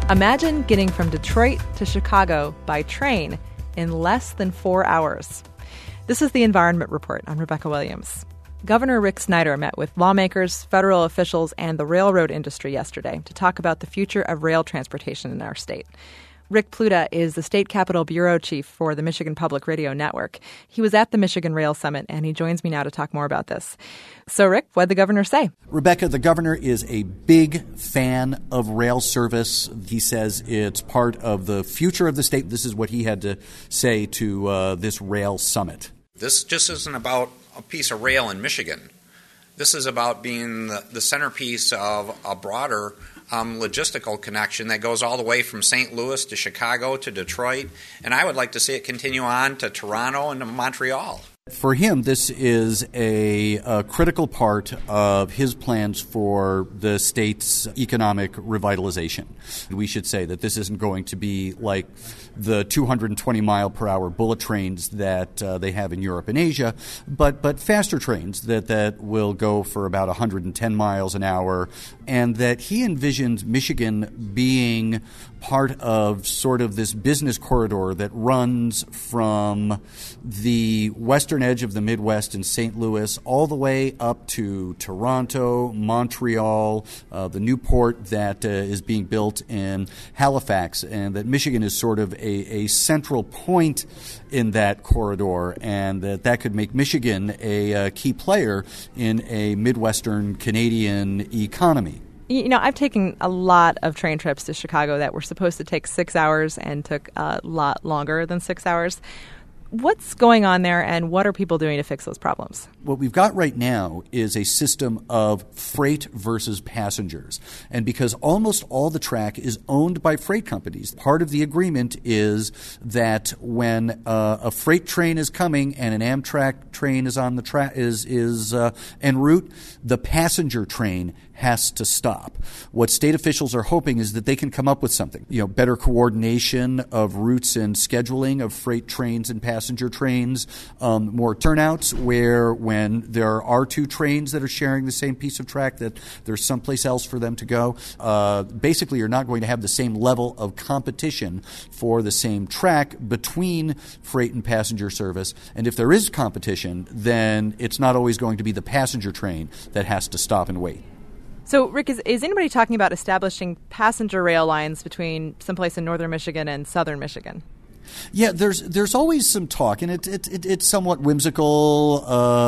Imagine getting from Detroit to Chicago by train in less than 4 hours. This is the Environment Report. I'm Rebecca Williams. Governor Rick Snyder met with lawmakers, federal officials, and the railroad industry yesterday to talk about the future of rail transportation in our state. Rick Pluta is the State Capitol Bureau Chief for the Michigan Public Radio Network. He was at the Michigan Rail Summit, and he joins me now to talk more about this. So, Rick, what did the governor say? Rebecca, the governor is a big fan of rail service. He says it's part of the future of the state. This is what he had to say to this rail summit. This just isn't about a piece of rail in Michigan. This is about being the centerpiece of a broader logistical connection that goes all the way from St. Louis to Chicago to Detroit, and I would like to see it continue on to Toronto and to Montreal. For him, this is a critical part of his plans for the state's economic revitalization. We should say that this isn't going to be like the 220-mile-per-hour bullet trains that they have in Europe and Asia, but faster trains that will go for about 110 miles an hour, and that he envisions Michigan being part of sort of this business corridor that runs from the western edge of the Midwest in St. Louis all the way up to Toronto, Montreal, the new port that is being built in Halifax, and that Michigan is sort of a central point in that corridor, and that could make Michigan a key player in a Midwestern Canadian economy. You know, I've taken a lot of train trips to Chicago that were supposed to take 6 hours and took a lot longer than 6 hours. What's going on there, and what are people doing to fix those problems? What we've got right now is a system of freight versus passengers. And because almost all the track is owned by freight companies, part of the agreement is that when a freight train is coming and an Amtrak train is on the track is en route, the passenger train has to stop. What state officials are hoping is that they can come up with something, better coordination of routes and scheduling of freight trains and passenger trains, more turnouts where when there are two trains that are sharing the same piece of track, that there's someplace else for them to go. Basically, you're not going to have the same level of competition for the same track between freight and passenger service. And if there is competition, then it's not always going to be the passenger train that has to stop and wait. So, Rick, is anybody talking about establishing passenger rail lines between someplace in northern Michigan and southern Michigan? Yeah, there's always some talk, and it's somewhat whimsical,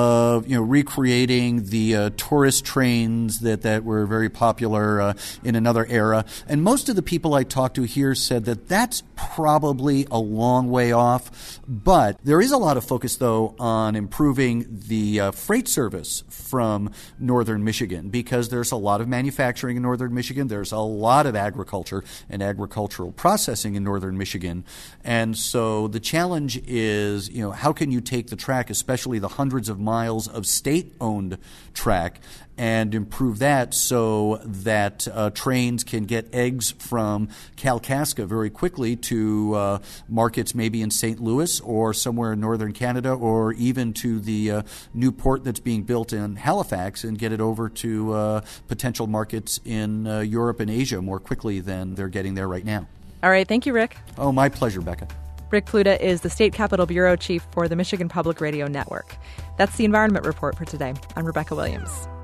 recreating the tourist trains that were very popular in another era. And most of the people I talked to here said that that's probably a long way off. But there is a lot of focus, though, on improving the freight service from northern Michigan, because there's a lot of manufacturing in northern Michigan. There's a lot of agriculture and agricultural processing in northern Michigan. And so the challenge is, how can you take the track, especially the hundreds of miles of state-owned track, and improve that so that trains can get eggs from Kalkaska very quickly to markets maybe in St. Louis or somewhere in northern Canada, or even to the new port that's being built in Halifax, and get it over to potential markets in Europe and Asia more quickly than they're getting there right now. All right. Thank you, Rick. Oh, my pleasure, Becca. Rick Pluta is the State Capitol Bureau Chief for the Michigan Public Radio Network. That's the Environment Report for today. I'm Rebecca Williams.